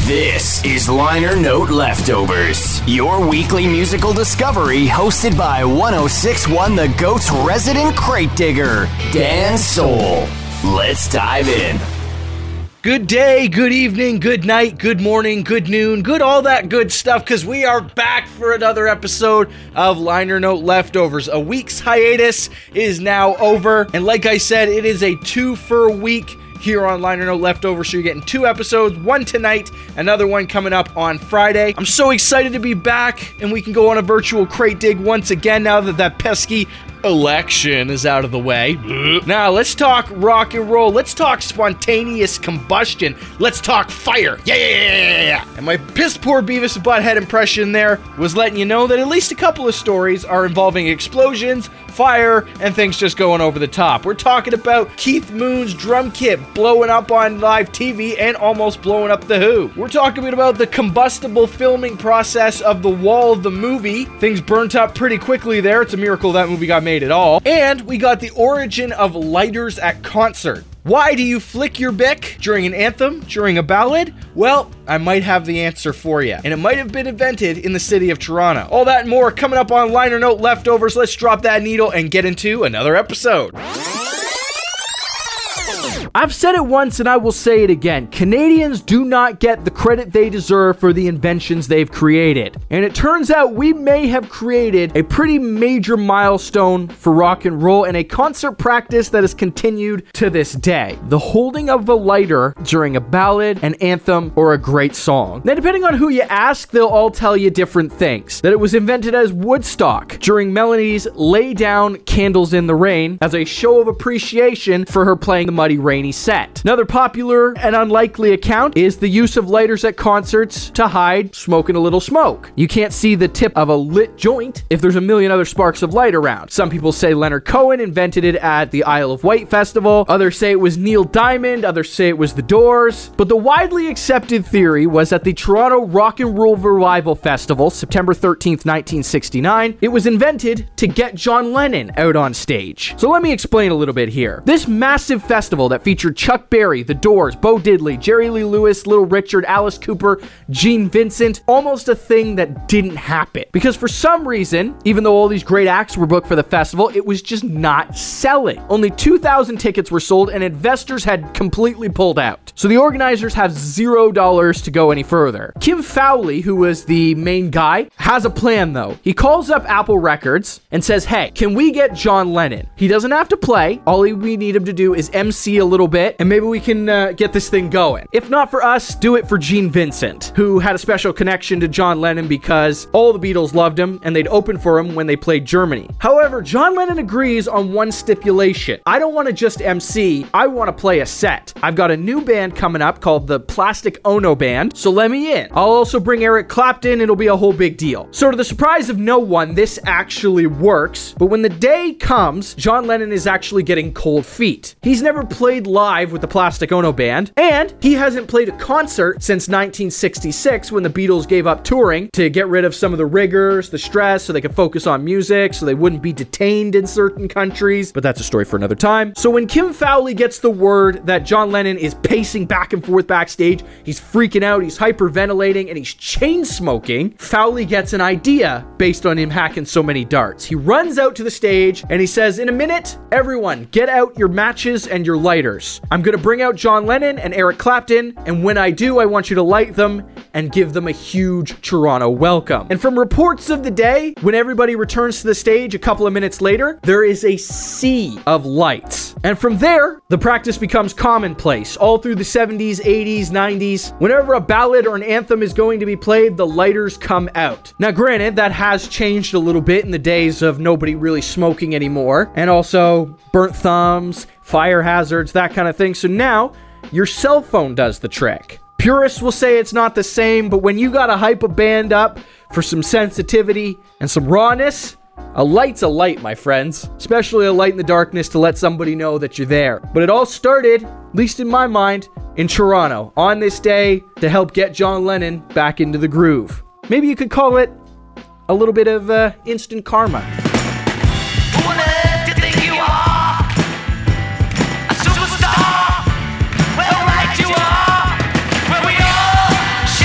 This is Liner Note Leftovers, your weekly musical discovery hosted by 1061 The Goat's resident crate digger, Dan Soul. Let's dive in. Good day, good evening, good night, good morning, good noon, good all that good stuff, because we are back for another episode of Liner Note Leftovers. A week's hiatus is now over, and like I said, it is a 2-for-a-week here on Liner Note Leftovers, so you're getting 2 episodes, one tonight, another one coming up on Friday. I'm so excited to be back, and we can go on a virtual crate dig once again now that pesky election is out of the way. Now, let's talk rock and roll. Let's talk spontaneous combustion. Let's talk fire. Yeah. And my piss poor Beavis and Butthead impression there was letting you know that at least a couple of stories are involving explosions, fire, and things just going over the top. We're talking about Keith Moon's drum kit blowing up on live TV and almost blowing up The Who. We're talking about the combustible filming process of The Wall of the movie. Things burnt up pretty quickly there. It's a miracle that movie got made at all. And we got the origin of lighters at concert. Why do you flick your Bic during an anthem, during a ballad? Well, I might have the answer for you. And it might have been invented in the city of Toronto. All that and more coming up on Liner Note Leftovers. Let's drop that needle and get into another episode. I've said it once and I will say it again. Canadians do not get the credit they deserve for the inventions they've created. And it turns out we may have created a pretty major milestone for rock and roll and a concert practice that has continued to this day. The holding of a lighter during a ballad, an anthem, or a great song. Now, depending on who you ask, they'll all tell you different things. That it was invented as Woodstock during Melanie's Lay Down Candles in the Rain as a show of appreciation for her playing the Muddy Rainy set. Another popular and unlikely account is the use of lighters at concerts to hide smoking a little smoke. You can't see the tip of a lit joint if there's a million other sparks of light around. Some people say Leonard Cohen invented it at the Isle of Wight Festival. Others say it was Neil Diamond. Others say it was the Doors. But the widely accepted theory was at the Toronto Rock and Roll Revival Festival, September 13th, 1969, it was invented to get John Lennon out on stage. So let me explain a little bit here. This massive festival that featured Chuck Berry, The Doors, Bo Diddley, Jerry Lee Lewis, Little Richard, Alice Cooper, Gene Vincent, almost a thing that didn't happen. Because for some reason, even though all these great acts were booked for the festival, it was just not selling. Only 2,000 tickets were sold and investors had completely pulled out. So the organizers have $0 to go any further. Kim Fowley, who was the main guy, has a plan though. He calls up Apple Records and says, hey, can we get John Lennon? He doesn't have to play. All we need him to do is MC a little bit and maybe we can get this thing going. If not for us, do it for Gene Vincent, who had a special connection to John Lennon because all the Beatles loved him and they'd open for him when they played Germany. However, John Lennon agrees on one stipulation. I don't want to just MC, I want to play a set. I've got a new band coming up called the Plastic Ono Band, so let me in. I'll also bring Eric Clapton, it'll be a whole big deal. So to the surprise of no one, this actually works, but when the day comes, John Lennon is actually getting cold feet. He's never played live with the Plastic Ono Band, and he hasn't played a concert since 1966 when the Beatles gave up touring to get rid of some of the rigors, the stress, so they could focus on music, so they wouldn't be detained in certain countries, but that's a story for another time. So when Kim Fowley gets the word that John Lennon is pacing back and forth backstage, he's freaking out, he's hyperventilating, and he's chain smoking, Fowley gets an idea based on him hacking so many darts. He runs out to the stage and he says, in a minute, everyone, get out your matches and your lighters. I'm gonna bring out John Lennon and Eric Clapton, and when I do, I want you to light them and give them a huge Toronto welcome. And from reports of the day, when everybody returns to the stage a couple of minutes later, there is a sea of lights. And from there, the practice becomes commonplace. All through the 70s, 80s, 90s, whenever a ballad or an anthem is going to be played, the lighters come out. Now granted, that has changed a little bit in the days of nobody really smoking anymore, and also burnt thumbs, fire hazards, that kind of thing. So now, your cell phone does the trick. Purists will say it's not the same, but when you gotta hype a band up for some sensitivity and some rawness, a light's a light, my friends. Especially a light in the darkness to let somebody know that you're there. But it all started, at least in my mind, in Toronto, on this day to help get John Lennon back into the groove. Maybe you could call it a little bit of instant karma. Superstar, well, right you are, where we all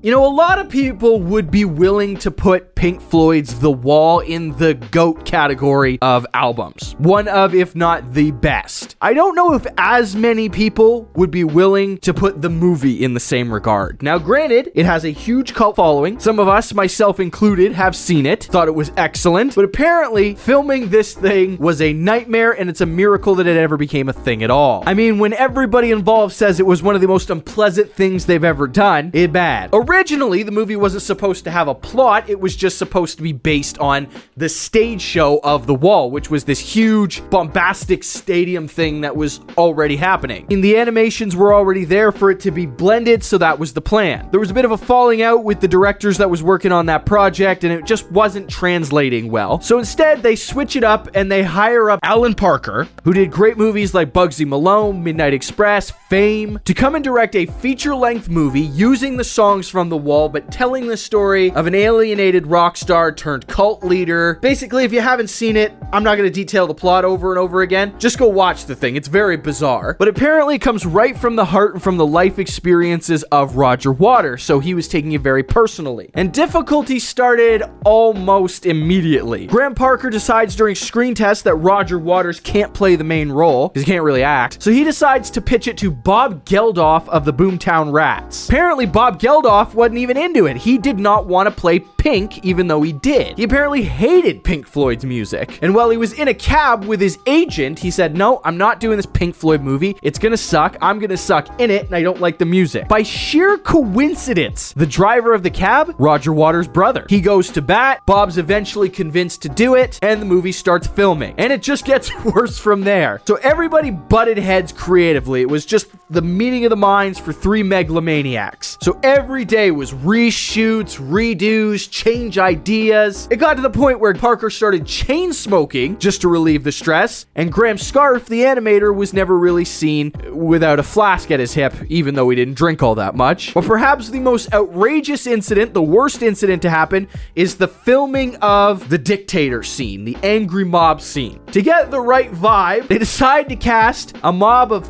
You know, a lot of people would be willing to put Pink Floyd's The Wall in the GOAT category of albums. One of, if not the best. I don't know if as many people would be willing to put the movie in the same regard. Now, granted, it has a huge cult following. Some of us, myself included, have seen it, thought it was excellent, but apparently filming this thing was a nightmare, and it's a miracle that it ever became a thing at all. I mean, when everybody involved says it was one of the most unpleasant things they've ever done, it's bad. Originally, the movie wasn't supposed to have a plot. It was just supposed to be based on the stage show of The Wall, which was this huge, bombastic stadium thing that was already happening. And the animations were already there for it to be blended, so that was the plan. There was a bit of a falling out with the directors that was working on that project, and it just wasn't translating well. So instead, they switch it up and they hire up Alan Parker, who did great movies like Bugsy Malone, Midnight Express, Fame, to come and direct a feature-length movie using the songs from The Wall, but telling the story of an alienated rock star turned cult leader. Basically, if you haven't seen it, I'm not going to detail the plot over and over again. Just go watch the thing. It's very bizarre. But apparently it comes right from the heart and from the life experiences of Roger Waters, so he was taking it very personally. And difficulty started almost immediately. Graham Parker decides during screen tests that Roger Waters can't play the main role, because he can't really act, so he decides to pitch it to Bob Geldof of the Boomtown Rats. Apparently, Bob Geldof wasn't even into it. He did not want to play Pink, even though he did. He apparently hated Pink Floyd's music. And while he was in a cab with his agent, he said, no, I'm not doing this Pink Floyd movie. It's gonna suck. I'm gonna suck in it, and I don't like the music. By sheer coincidence, the driver of the cab, Roger Waters' brother. He goes to bat, Bob's eventually convinced to do it, and the movie starts filming. And it just gets worse from there. So everybody butted heads creatively. It was just the meeting of the minds for three megalomaniacs. So every day was reshoots, redos, change ideas. It got to the point where Parker started chain smoking just to relieve the stress, and Graham Scarf, the animator, was never really seen without a flask at his hip, even though he didn't drink all that much. But perhaps the most outrageous incident, the worst incident to happen, is the filming of the dictator scene, the angry mob scene. To get the right vibe, they decide to cast a mob of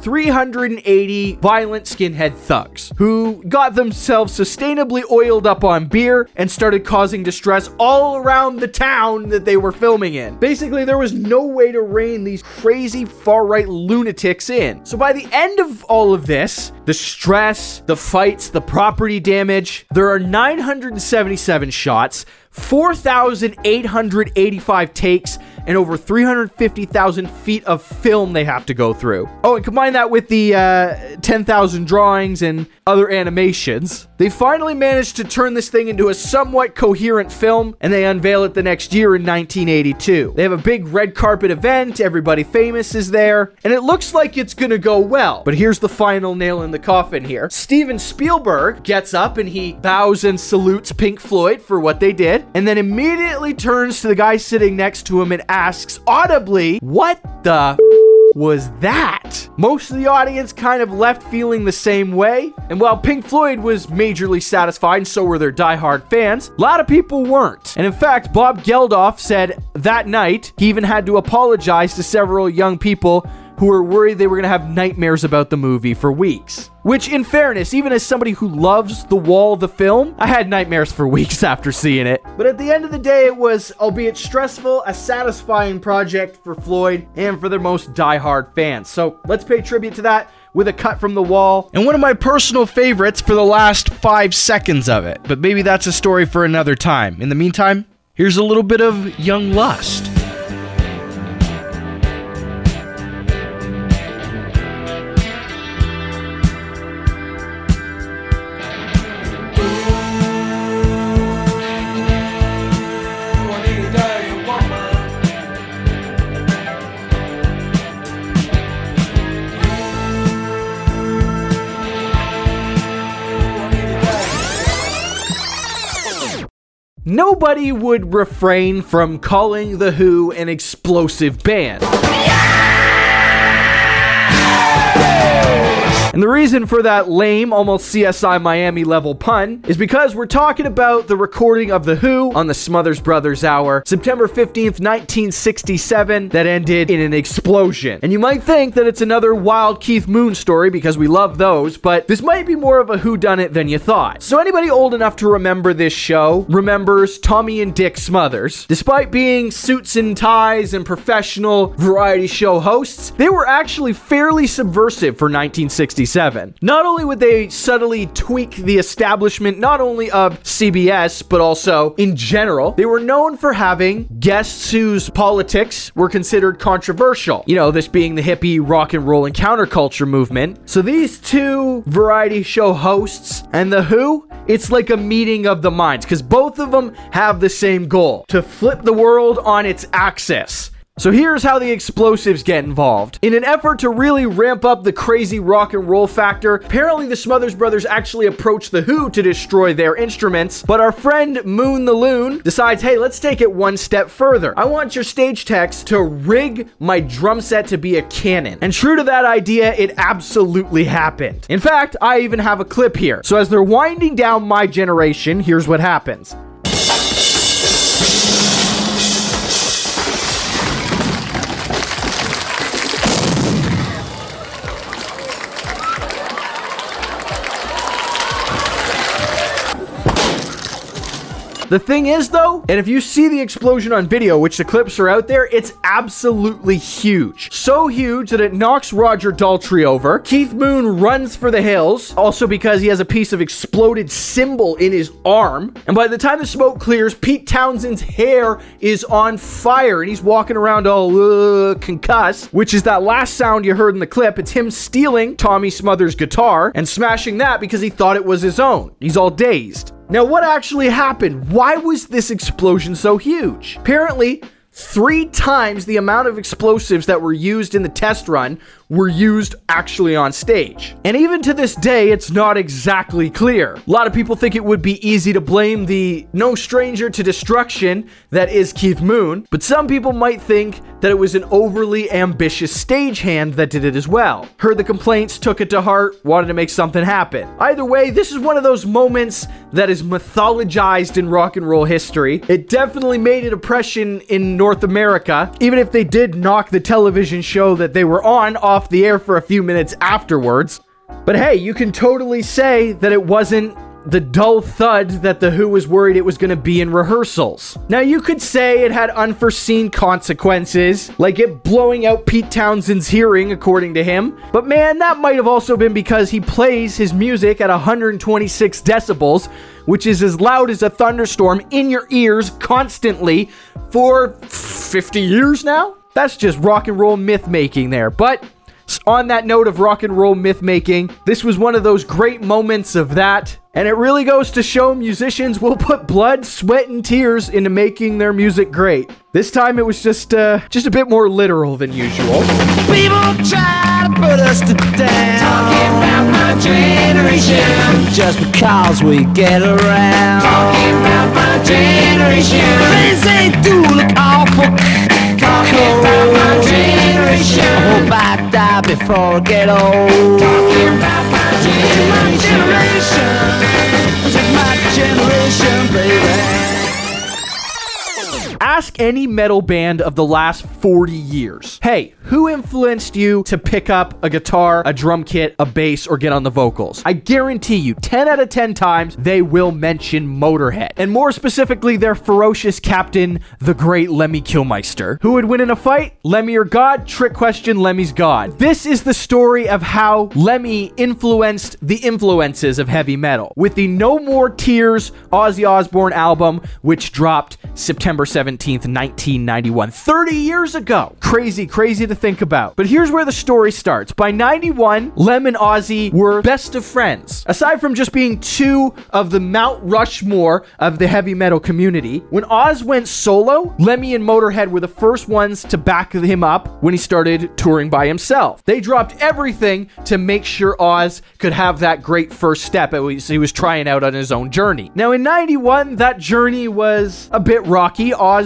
380 violent skinhead thugs who got themselves sustainably oiled up on beer and started causing distress all around the town that they were filming in. Basically, there was no way to rein these crazy far-right lunatics in. So by the end of all of this, the stress, the fights, the property damage, there are 977 shots, 4,885 takes, and over 350,000 feet of film they have to go through. Oh, and combine that with the 10,000 drawings and other animations. They finally managed to turn this thing into a somewhat coherent film, and they unveil it the next year in 1982. They have a big red carpet event, everybody famous is there, and it looks like it's gonna go well. But here's the final nail in the coffin here. Steven Spielberg gets up and he bows and salutes Pink Floyd for what they did, and then immediately turns to the guy sitting next to him and asks audibly, what the was that? Most of the audience kind of left feeling the same way, and while Pink Floyd was majorly satisfied, and so were their diehard fans, a lot of people weren't. And in fact, Bob Geldof said that night he even had to apologize to several young people who were worried they were going to have nightmares about the movie for weeks. Which, in fairness, even as somebody who loves The Wall, the film, I had nightmares for weeks after seeing it. But at the end of the day, it was, albeit stressful, a satisfying project for Floyd and for their most diehard fans. So let's pay tribute to that with a cut from The Wall, and one of my personal favorites for the last 5 seconds of it. But maybe that's a story for another time. In the meantime, here's a little bit of Young Lust. Nobody would refrain from calling The Who an explosive band. And the reason for that lame, almost CSI Miami level pun is because we're talking about the recording of The Who on the Smothers Brothers Hour, September 15th, 1967, that ended in an explosion. And you might think that it's another wild Keith Moon story because we love those, but this might be more of a whodunit than you thought. So anybody old enough to remember this show remembers Tommy and Dick Smothers. Despite being suits and ties and professional variety show hosts, they were actually fairly subversive for 1967. Not only would they subtly tweak the establishment not only of CBS, but also in general, they were known for having guests whose politics were considered controversial. You know, this being the hippie rock and roll and counterculture movement. So these two variety show hosts and The Who, it's like a meeting of the minds because both of them have the same goal: to flip the world on its axis. So here's how the explosives get involved. In an effort to really ramp up the crazy rock and roll factor, apparently the Smothers Brothers actually approached The Who to destroy their instruments, but our friend Moon the Loon decides, hey, let's take it one step further. I want your stage techs to rig my drum set to be a cannon. And true to that idea, it absolutely happened. In fact, I even have a clip here. So as they're winding down My Generation, here's what happens. The thing is, though, and if you see the explosion on video, which the clips are out there, it's absolutely huge. So huge that it knocks Roger Daltrey over. Keith Moon runs for the hills, also because he has a piece of exploded cymbal in his arm. And by the time the smoke clears, Pete Townshend's hair is on fire, and he's walking around all concussed, which is that last sound you heard in the clip. It's him stealing Tommy Smothers' guitar and smashing that because he thought it was his own. He's all dazed. Now, what actually happened? Why was this explosion so huge? Apparently, 3 times the amount of explosives that were used in the test run were used actually on stage. And even to this day, it's not exactly clear. A lot of people think it would be easy to blame the no stranger to destruction that is Keith Moon, but some people might think that it was an overly ambitious stagehand that did it as well. Heard the complaints, took it to heart, wanted to make something happen. Either way, this is one of those moments that is mythologized in rock and roll history. It definitely made an impression in North America, even if they did knock the television show that they were on off the air for a few minutes afterwards. But hey, you can totally say that it wasn't the dull thud that The Who was worried it was going to be in rehearsals. Now, you could say it had unforeseen consequences, like it blowing out Pete Townshend's hearing, according to him. But man, that might have also been because he plays his music at 126 decibels, which is as loud as a thunderstorm in your ears constantly for 50 years now? That's just rock and roll myth making there. But on that note of rock and roll myth making, this was one of those great moments of that. And it really goes to show musicians will put blood, sweat, and tears into making their music great. This time it was just a bit more literal than usual. People try to put us to down, talking about my generation, just because we get around. Talking about my generation, things they do look awful. Talking about my generation, I hope I die before I get old. Talking about my generation. My generation, baby. Ask any metal band of the last 40 years. Hey, who influenced you to pick up a guitar, a drum kit, a bass, or get on the vocals? I guarantee you, 10 out of 10 times, they will mention Motorhead. And more specifically, their ferocious captain, the great Lemmy Kilmister. Who would win in a fight? Lemmy or God? Trick question, Lemmy's God. This is the story of how Lemmy influenced the influences of heavy metal. With the No More Tears Ozzy Osbourne album, which dropped September 17th, 1991. 30 years ago. Crazy to think about. But here's where the story starts. By 91, Lem and Ozzy were best of friends. Aside from just being two of the Mount Rushmore of the heavy metal community, when Oz went solo, Lemmy and Motorhead were the first ones to back him up when he started touring by himself. They dropped everything to make sure Oz could have that great first step as he was trying out on his own journey. Now in 91, that journey was a bit rocky. Oz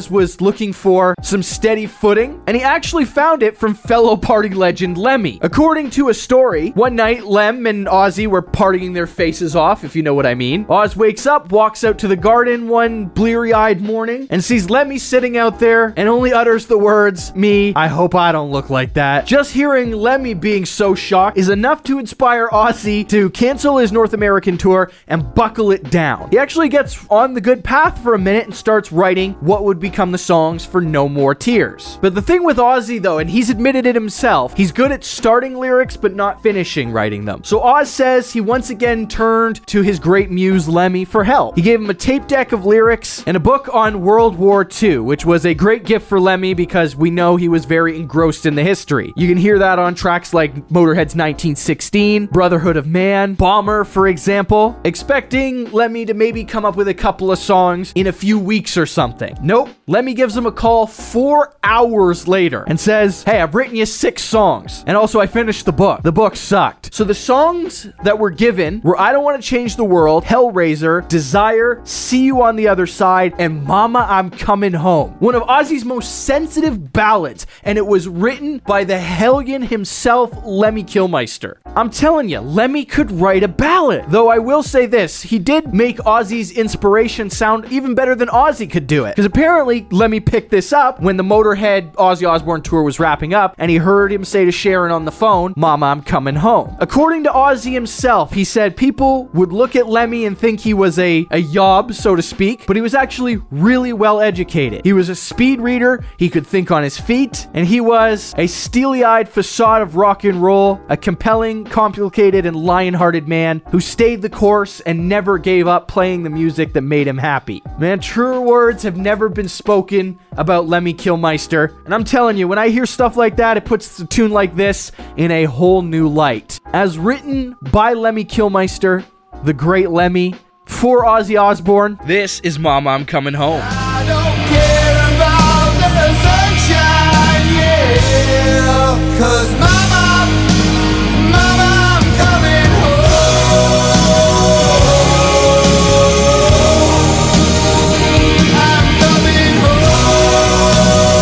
Oz was looking for some steady footing, and he actually found it from fellow party legend Lemmy. According to a story, one night Lem and Ozzy were partying their faces off, if you know what I mean. Oz wakes up, walks out to the garden one bleary-eyed morning, and sees Lemmy sitting out there, and only utters the words, "Me, I hope I don't look like that." Just hearing Lemmy being so shocked is enough to inspire Ozzy to cancel his North American tour and buckle it down. He actually gets on the good path for a minute and starts writing what would become the songs for No More Tears. But the thing with Ozzy, though, and he's admitted it himself, he's good at starting lyrics but not finishing writing them. So Oz says he once again turned to his great muse Lemmy for help. He gave him a tape deck of lyrics and a book on World War II, which was a great gift for Lemmy because we know he was very engrossed in the history. You can hear that on tracks like Motorhead's 1916, Brotherhood of Man, Bomber, for example. Expecting Lemmy to maybe come up with a couple of songs in a few weeks or something. Nope. Lemmy gives him a call 4 hours later and says, "Hey, I've written you 6 songs. And also I finished the book. The book sucked." So the songs that were given were I Don't Want to Change the World, Hellraiser, Desire, See You on the Other Side, and Mama, I'm Coming Home. One of Ozzy's most sensitive ballads, and it was written by the hellion himself, Lemmy Kilmister. I'm telling you, Lemmy could write a ballad. Though I will say this, he did make Ozzy's inspiration sound even better than Ozzy could do it. Because apparently Lemmy picked this up when the Motorhead Ozzy Osbourne tour was wrapping up, and he heard him say to Sharon on the phone, "Mama, I'm coming home." According to Ozzy himself, he said people would look at Lemmy and think he was a yob, so to speak, but he was actually really well educated. He was a speed reader, he could think on his feet, and he was a steely-eyed facade of rock and roll, a compelling, complicated, and lion-hearted man who stayed the course and never gave up playing the music that made him happy. Man, truer words have never been spoken about Lemmy Kilmister, and I'm telling you, when I hear stuff like that, it puts a tune like this in a whole new light. As written by Lemmy Kilmister, the great Lemmy, for Ozzy Osbourne, this is Mama, I'm Coming Home. I don't care about the sunshine, yeah, 'cause mama, I'm coming home. I'm coming home.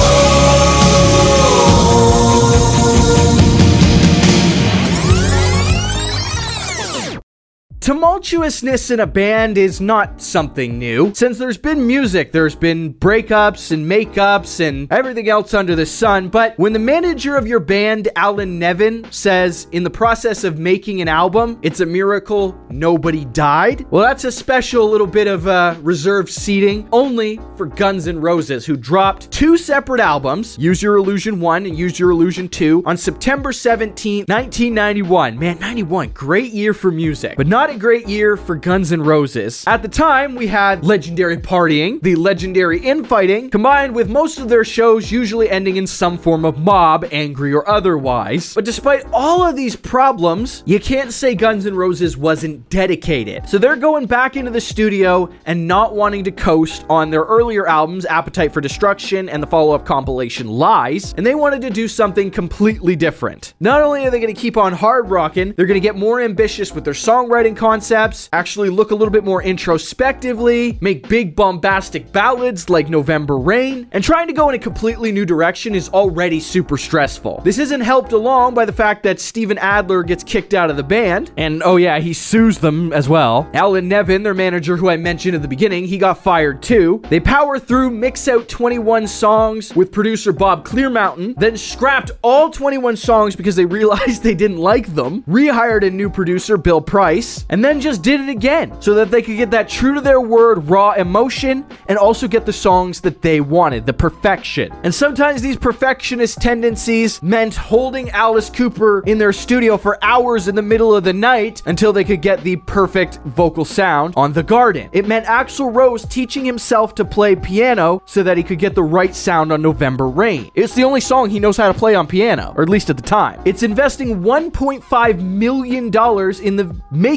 Tumultuousness in a band is not something new. Since there's been music, there's been breakups and makeups and everything else under the sun. But when the manager of your band, Alan Nevin, says in the process of making an album, it's a miracle nobody died, well, that's a special little bit of reserved seating only for Guns N' Roses, who dropped 2 separate albums, Use Your Illusion 1 and Use Your Illusion 2, on September 17th, 1991. Man, 91, great year for music, but not a great year for Guns N' Roses. At the time, we had legendary partying, the legendary infighting, combined with most of their shows usually ending in some form of mob, angry or otherwise. But despite all of these problems, you can't say Guns N' Roses wasn't dedicated. So they're going back into the studio and not wanting to coast on their earlier albums, Appetite for Destruction and the follow-up compilation Lies, and they wanted to do something completely different. Not only are they going to keep on hard rocking, they're going to get more ambitious with their songwriting concepts, actually look a little bit more introspectively, make big bombastic ballads like November Rain, and trying to go in a completely new direction is already super stressful. This isn't helped along by the fact that Steven Adler gets kicked out of the band, and oh yeah, he sues them as well. Alan Nevin, their manager who I mentioned at the beginning, he got fired too. They power through, mix out 21 songs with producer Bob Clearmountain, then scrapped all 21 songs because they realized they didn't like them, rehired a new producer, Bill Price, and then just did it again so that they could get that true to their word raw emotion and also get the songs that they wanted, the perfection. And sometimes these perfectionist tendencies meant holding Alice Cooper in their studio for hours in the middle of the night until they could get the perfect vocal sound on The Garden. It meant Axl Rose teaching himself to play piano so that he could get the right sound on November Rain. It's the only song he knows how to play on piano, or at least at the time. It's investing $1.5 million in the making of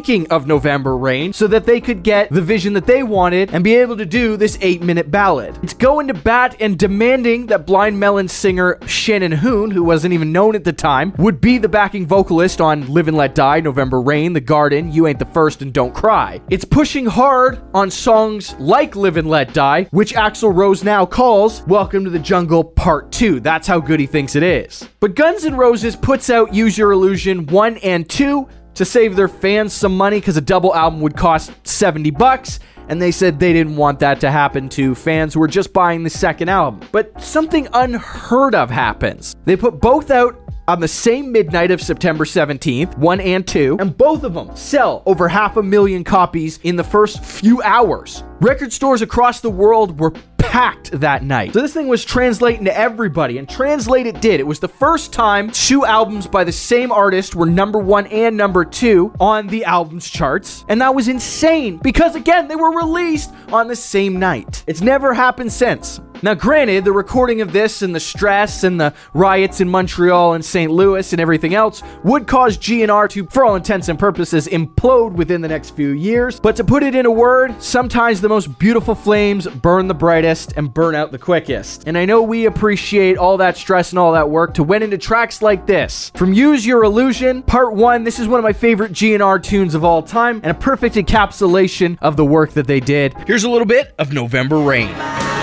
of November Rain so that they could get the vision that they wanted and be able to do this 8-minute ballad. It's going to bat and demanding that Blind Melon singer Shannon Hoon, who wasn't even known at the time, would be the backing vocalist on Live and Let Die, November Rain, The Garden, You Ain't the First, and Don't Cry. It's pushing hard on songs like Live and Let Die, which Axl Rose now calls Welcome to the Jungle Part 2. That's how good he thinks it is. But Guns N' Roses puts out Use Your Illusion 1 and 2 to save their fans some money because a double album would cost $70, and they said they didn't want that to happen to fans who were just buying the second album. But something unheard of happens. They put both out on the same midnight of September 17th, 1 and 2, and both of them sell over 500,000 copies in the first few hours. Record stores across the world were packed that night. So this thing was translating to everybody, and translate it did. It was the first time 2 albums by the same artist were number 1 and number 2 on the albums charts, and that was insane because, again, they were released on the same night. It's never happened since. Now, granted, the recording of this and the stress and the riots in Montreal and St. Louis and everything else would cause GNR to, for all intents and purposes, implode within the next few years. But to put it in a word, sometimes the most beautiful flames burn the brightest and burn out the quickest. And I know we appreciate all that stress and all that work to went into tracks like this. From Use Your Illusion, Part 1, this is one of my favorite GNR tunes of all time and a perfect encapsulation of the work that they did. Here's a little bit of November Rain.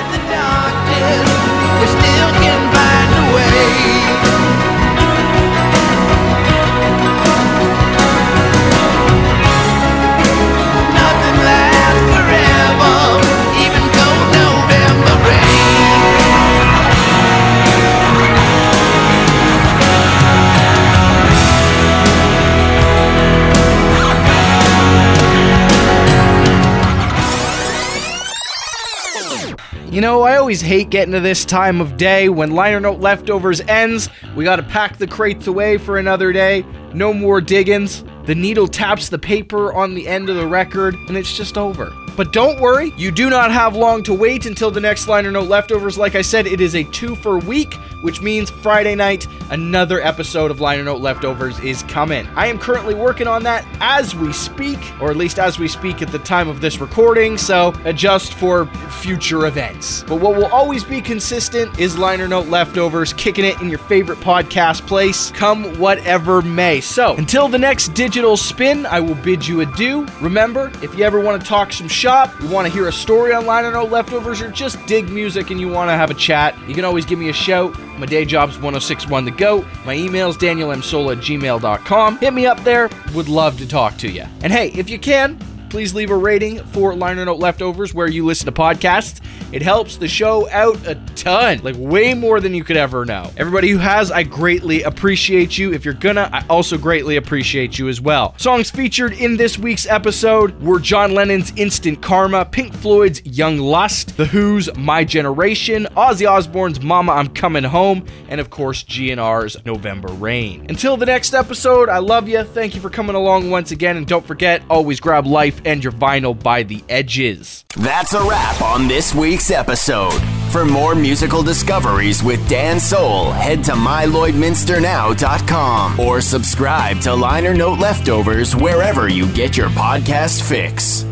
We still can find a way. Nothing lasts forever, even cold November You know, I always hate getting to this time of day when Liner Note Leftovers ends. We gotta pack the crates away for another day. No more diggins. The needle taps the paper on the end of the record, and it's just over. But don't worry, you do not have long to wait until the next Liner Note Leftovers. Like I said, it is a 2-for-week, which means Friday night, another episode of Liner Note Leftovers is coming. I am currently working on that as we speak, or at least as we speak at the time of this recording, so adjust for future events. But what will always be consistent is Liner Note Leftovers, kicking it in your favorite podcast place, come whatever may. So, until the next digital spin, I will bid you adieu. Remember, if you ever want to talk some shop, you want to hear a story on Liner Note Leftovers, or just dig music and you want to have a chat, you can always give me a shout. My day job's 1061 The Goat. My email's danielmsola@gmail.com. Hit me up there. Would love to talk to you. And hey, if you can, please leave a rating for Liner Note Leftovers where you listen to podcasts. It helps the show out a ton, like way more than you could ever know. Everybody who has, I greatly appreciate you. If you're gonna, I also greatly appreciate you as well. Songs featured in this week's episode were John Lennon's Instant Karma, Pink Floyd's Young Lust, The Who's My Generation, Ozzy Osbourne's Mama I'm Coming Home, and of course GNR's November Rain. Until the next episode, I love you. Thank you for coming along once again, and don't forget, always grab life and your vinyl by the edges. That's a wrap on this week's episode. For more musical discoveries with Dan Soul, head to mylloydminsternow.com or subscribe to Liner Note Leftovers wherever you get your podcast fix.